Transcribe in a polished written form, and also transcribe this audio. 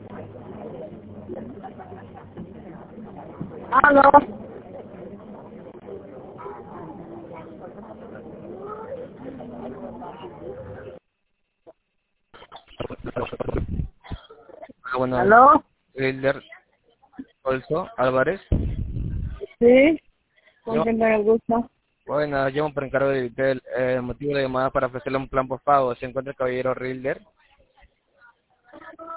Aló. Bueno, Aló. Wilder Olso Álvarez. Sí. ¿Con Yo, quién tengo el gusto? bueno, llamo por encargo del motivo de llamada para ofrecerle un plan por pago. ¿Se encuentra el caballero Rilder?